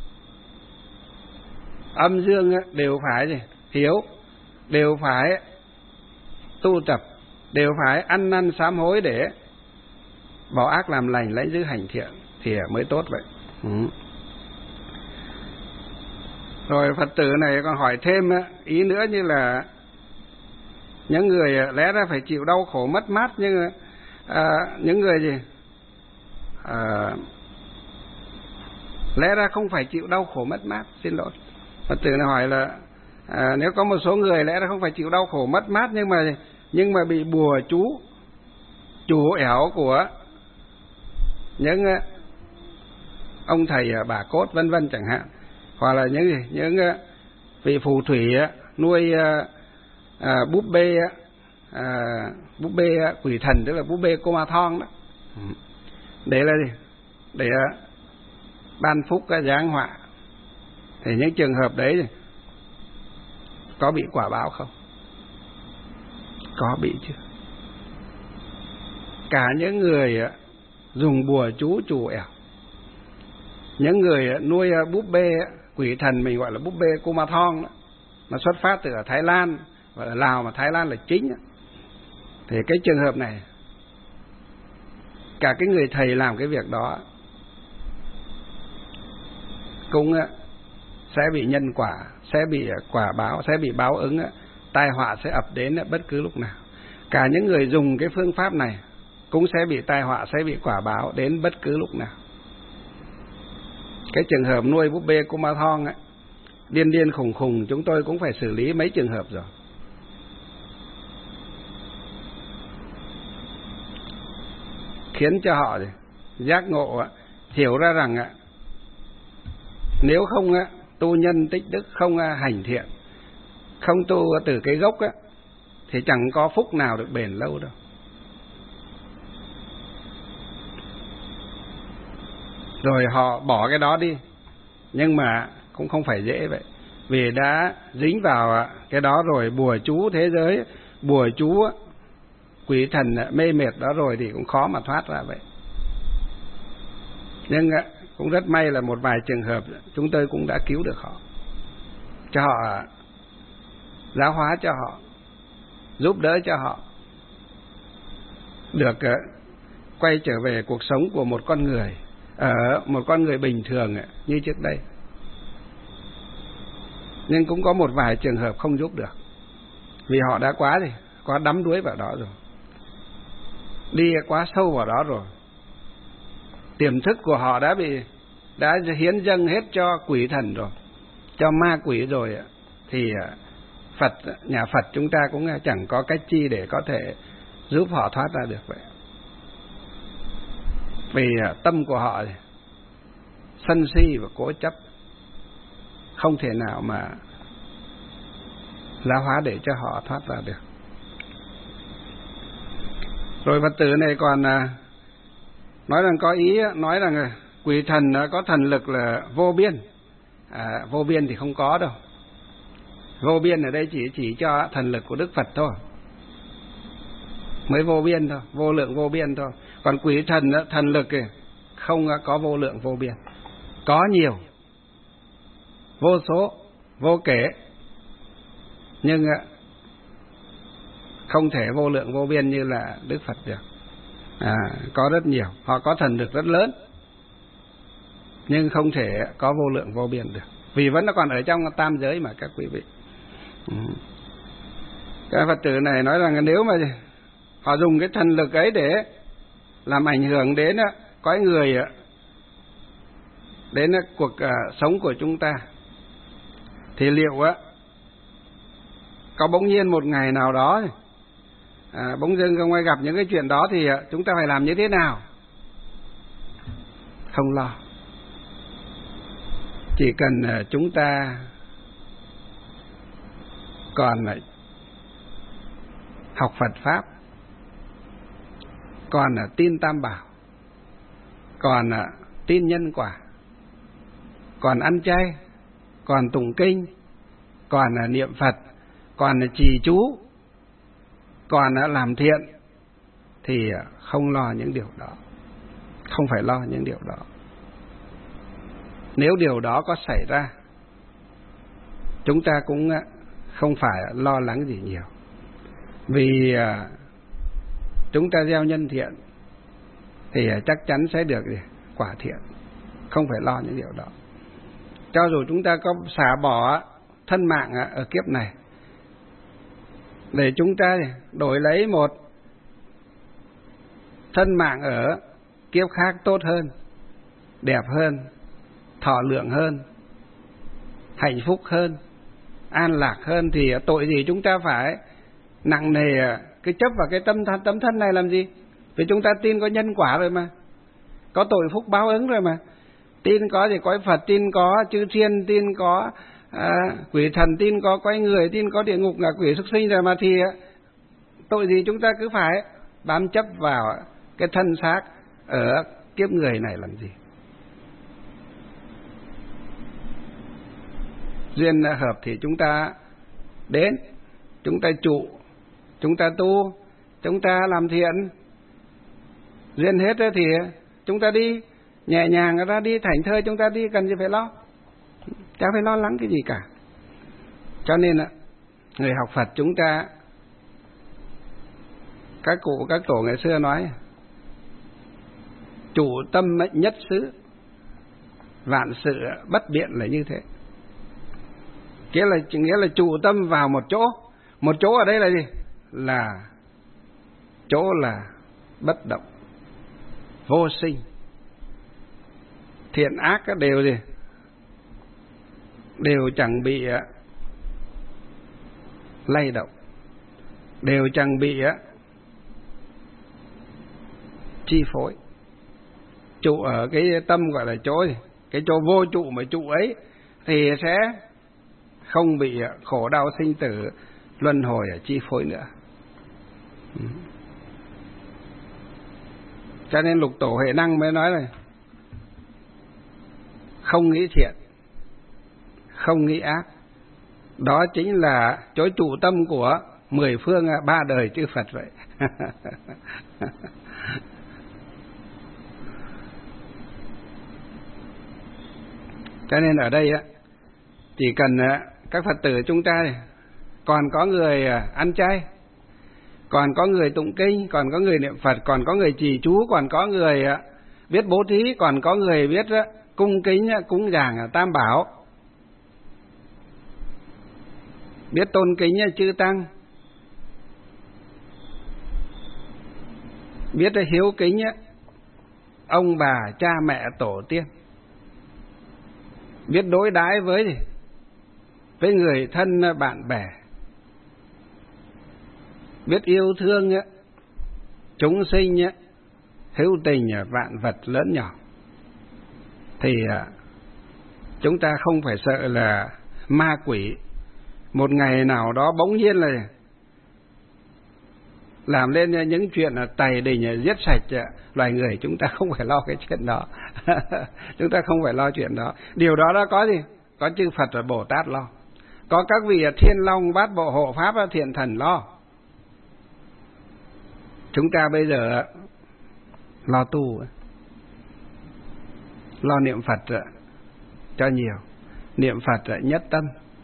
Âm dương đều phải gì? Hiểu, đều phải tu tập, đều phải ăn năn sám hối để bỏ ác làm lành, lấy giữ hành thiện thì mới tốt vậy. Ừ. Rồi Phật tử này còn hỏi thêm ý nữa, như là những người lẽ ra phải chịu đau khổ mất mát, nhưng à, những người gì à, lẽ ra không phải chịu đau khổ mất mát. Xin lỗi, Phật tử này hỏi là à, nếu có một số người lẽ ra không phải chịu đau khổ mất mát, nhưng mà nhưng mà bị bùa chú chủ ẻo của những ông thầy bà cốt vân vân chẳng hạn, hoặc là những gì những vị phù thủy nuôi à, búp bê à, búp bê quỷ thần, tức là búp bê cô ma thong đó, để là gì? Để ban phúc giáng họa. Thì những trường hợp đấy có bị quả báo không? Có bị chứ. Cả những người dùng bùa chú chủ ẻo, những người nuôi búp bê quỷ thần mình gọi là búp bê cô ma thong đó, nó xuất phát từ ở Thái Lan và ở Lào, mà Thái Lan là chính đó. Thì cái trường hợp này, cả cái người thầy làm cái việc đó cũng sẽ bị nhân quả, sẽ bị quả báo, sẽ bị báo ứng, tai họa sẽ ập đến bất cứ lúc nào. Cả những người dùng cái phương pháp này cũng sẽ bị tai họa, sẽ bị quả báo đến bất cứ lúc nào. Cái trường hợp nuôi búp bê cô ma thong ấy, điên điên khùng khùng, chúng tôi cũng phải xử lý mấy trường hợp rồi. Khiến cho họ giác ngộ, hiểu ra rằng nếu không tu nhân tích đức, không hành thiện, không tu từ cái gốc thì chẳng có phúc nào được bền lâu đâu. Rồi họ bỏ cái đó đi, nhưng mà cũng không phải dễ vậy, vì đã dính vào cái đó rồi, bùa chú thế giới, bùa chú quỷ thần mê mệt đó rồi thì cũng khó mà thoát ra vậy. Nhưng cũng rất may là một vài trường hợp chúng tôi cũng đã cứu được họ, cho họ giáo hóa, cho họ giúp đỡ, cho họ được quay trở về cuộc sống của một con người, ở một con người bình thường như trước đây. Nhưng cũng có một vài trường hợp không giúp được, vì họ đã quá gì, quá đắm đuối vào đó rồi, đi quá sâu vào đó rồi. Tiềm thức của họ đã bị đã hiến dâng hết cho quỷ thần rồi, cho ma quỷ rồi, thì Phật, nhà Phật chúng ta cũng chẳng có cách chi để có thể giúp họ thoát ra được vậy. Vì tâm của họ sân si và cố chấp, không thể nào mà giáo hóa để cho họ thoát ra được. Rồi Phật tử này còn nói rằng có ý nói rằng quỷ thần có thần lực là vô biên. À, vô biên thì không có đâu. Vô biên ở đây chỉ chỉ cho thần lực của Đức Phật thôi, mới vô biên thôi, vô lượng vô biên thôi. Còn quỷ thần thần lực không có vô lượng vô biên, có nhiều, vô số, vô kể, nhưng không thể vô lượng vô biên như là Đức Phật được. À, có rất nhiều, họ có thần lực rất lớn, nhưng không thể có vô lượng vô biên được. vì vẫn nó còn ở trong tam giới mà các quý vị. Các Phật tử này nói rằng nếu mà họ dùng cái thần lực ấy để làm ảnh hưởng đến cõi người, đến cuộc sống của chúng ta, thì liệu á có bỗng nhiên một ngày nào đó à, bỗng dưng không ai gặp những cái chuyện đó thì chúng ta phải làm như thế nào? Không lo. Chỉ cần chúng ta còn học Phật Pháp, còn tin Tam Bảo, còn tin nhân quả, còn ăn chay, còn tụng kinh, còn niệm Phật, còn trì chú, còn làm thiện, thì không lo những điều đó. Không phải lo những điều đó. Nếu điều đó có xảy ra, chúng ta cũng không phải lo lắng gì nhiều. Vì chúng ta gieo nhân thiện thì chắc chắn sẽ được quả thiện. Không phải lo những điều đó. Cho dù chúng ta có xả bỏ thân mạng ở kiếp này để chúng ta đổi lấy một thân mạng ở kiếp khác tốt hơn, đẹp hơn, thọ lượng hơn, hạnh phúc hơn, an lạc hơn, thì tội gì chúng ta phải nặng nề cái chấp vào cái tâm tấm thân này làm gì? Vì chúng ta tin có nhân quả rồi mà, có tội phúc báo ứng rồi mà, tin có thì cõi Phật, tin có chư thiên, tin có à, quỷ thần, tin có cõi người, tin có địa ngục, ngạ quỷ, súc sinh rồi mà, thì tội gì chúng ta cứ phải bám chấp vào cái thân xác ở kiếp người này làm gì? Duyên hợp thì chúng ta đến, chúng ta trụ, chúng ta tu, chúng ta làm thiện. Duyên hết thì chúng ta đi nhẹ nhàng, ra đi thảnh thơi, chúng ta đi, cần gì phải lo, chả phải lo lắng cái gì cả. Cho nên người học Phật chúng ta, các cụ các tổ ngày xưa nói chủ tâm mệnh nhất xứ, vạn sự bất biện là như thế. Nghĩa là nghĩa là trụ tâm vào một chỗ. Một chỗ ở đây là gì? Là chỗ là bất động, vô sinh. Thiện ác đều gì? Đều chẳng bị lay động, đều chẳng bị chi phối. Trụ ở cái tâm gọi là chỗ gì? Cái chỗ vô trụ mà trụ ấy thì sẽ không bị khổ đau sinh tử luân hồi ở chi phối nữa. Cho nên Lục Tổ Huệ Năng mới nói là không nghĩ thiện, không nghĩ ác, đó chính là chỗ trụ tâm của mười phương ba đời chư Phật vậy. Cho nên ở đây chỉ cần các Phật tử chúng ta còn có người ăn chay, còn có người tụng kinh, còn có người niệm Phật, còn có người trì chú, còn có người biết bố thí, còn có người biết cung kính cúng dường Tam Bảo, biết tôn kính chư tăng, biết hiếu kính ông bà cha mẹ tổ tiên, biết đối đãi với với người thân bạn bè, biết yêu thương chúng sinh, hữu tình vạn vật lớn nhỏ, thì chúng ta không phải sợ là ma quỷ một ngày nào đó bỗng nhiên là làm lên những chuyện tày đình giết sạch loài người. Chúng ta không phải lo cái chuyện đó. Chúng ta không phải lo chuyện đó. Điều đó đã có gì? Có chư Phật và Bồ Tát lo, có các vị Thiên Long Bát Bộ Hộ Pháp và Thiện Thần lo. Chúng ta bây giờ lo tu, lo niệm Phật cho nhiều, niệm Phật nhất tâm,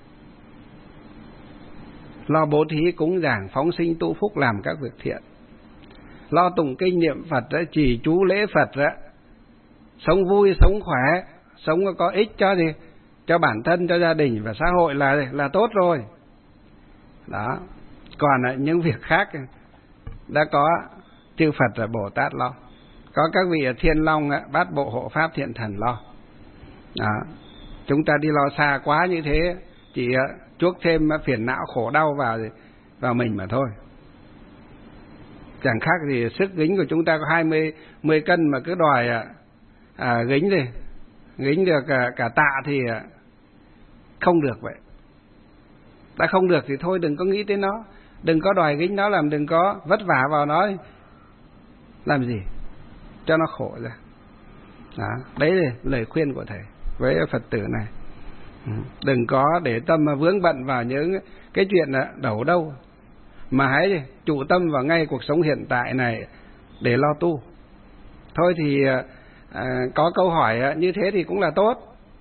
lo bố thí cúng dường phóng sinh tu phúc làm các việc thiện, lo tụng kinh niệm Phật, trì chú lễ Phật, sống vui sống khỏe, sống có ích cho gì cho bản thân, cho gia đình và xã hội là là tốt rồi. Đó. Còn những việc khác đã có chư Phật và Bồ Tát lo, có các vị Thiên Long, Bát Bộ Hộ Pháp Thiện Thần lo. Đó. Chúng ta đi lo xa quá như thế, chỉ chuốc thêm phiền não khổ đau vào vào mình mà thôi. Chẳng khác gì sức gính của chúng ta có hai mươi mười cân mà cứ đòi à, gính đi, gính được cả, cả tạ thì không được vậy. Đã không được thì thôi đừng có nghĩ tới nó, đừng có đòi gính nó, làm đừng có vất vả vào nó, làm gì cho nó khổ ra. Đó, đấy là lời khuyên của thầy với Phật tử này. Đừng có để tâm vướng bận vào những cái chuyện đầu đâu, mà hãy trụ tâm vào ngay cuộc sống hiện tại này để lo tu. Thôi thì à, có câu hỏi như thế thì cũng là tốt,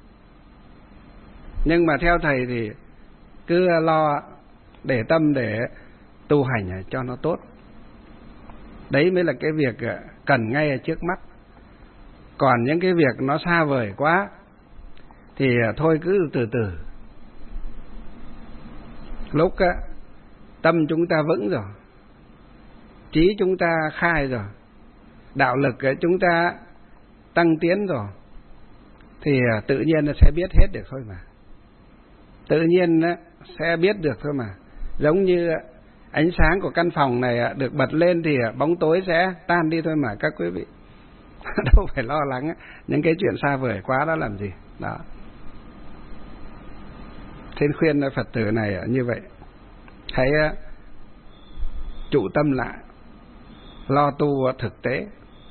nhưng mà theo thầy thì cứ lo để tâm để tu hành cho nó tốt. Đấy mới là cái việc cần ngay ở trước mắt. Còn những cái việc nó xa vời quá thì thôi cứ từ từ. Lúc tâm chúng ta vững rồi, trí chúng ta khai rồi, đạo lực chúng ta tăng tiến rồi, thì tự nhiên nó sẽ biết hết được thôi mà. Tự nhiên nó sẽ biết được thôi mà. Giống như ánh sáng của căn phòng này được bật lên thì bóng tối sẽ tan đi thôi mà các quý vị. Đâu phải lo lắng những cái chuyện xa vời quá đó làm gì. Đó. Thế khuyên Phật tử này như vậy, hãy trụ tâm lại, lo tu thực tế.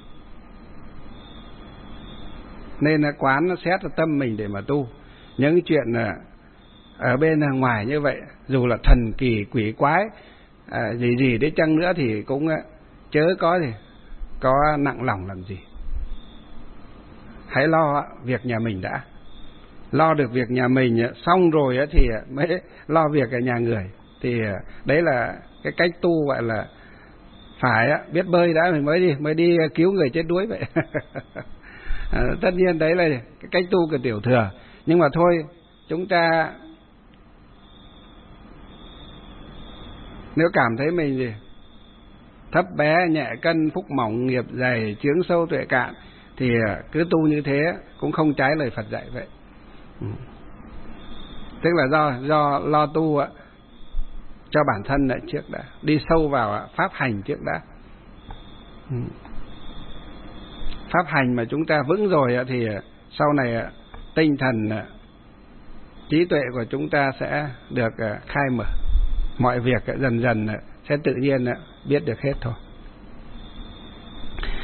Nên quán nó xét tâm mình để mà tu. Những chuyện ở bên ngoài như vậy, dù là thần kỳ quỷ quái à, gì gì đấy chăng nữa thì cũng chớ có gì có nặng lòng làm gì. Hãy lo việc nhà mình đã. Lo được việc nhà mình xong rồi thì mới lo việc ở nhà người. Thì đấy là cái cách tu gọi là phải biết bơi đã mình mới đi mới đi cứu người chết đuối vậy. À, tất nhiên đấy là cái cách tu của tiểu thừa. Nhưng mà thôi, chúng ta nếu cảm thấy mình gì thấp bé, nhẹ cân, phúc mỏng, nghiệp dày, chướng sâu, tuệ cạn thì cứ tu như thế cũng không trái lời Phật dạy vậy. Ừ. Tức là do do lo tu cho bản thân lại trước đã, đi sâu vào pháp hành trước đã. Ừ. Pháp hành mà chúng ta vững rồi thì sau này tinh thần, trí tuệ của chúng ta sẽ được khai mở, mọi việc dần dần sẽ tự nhiên biết được hết thôi.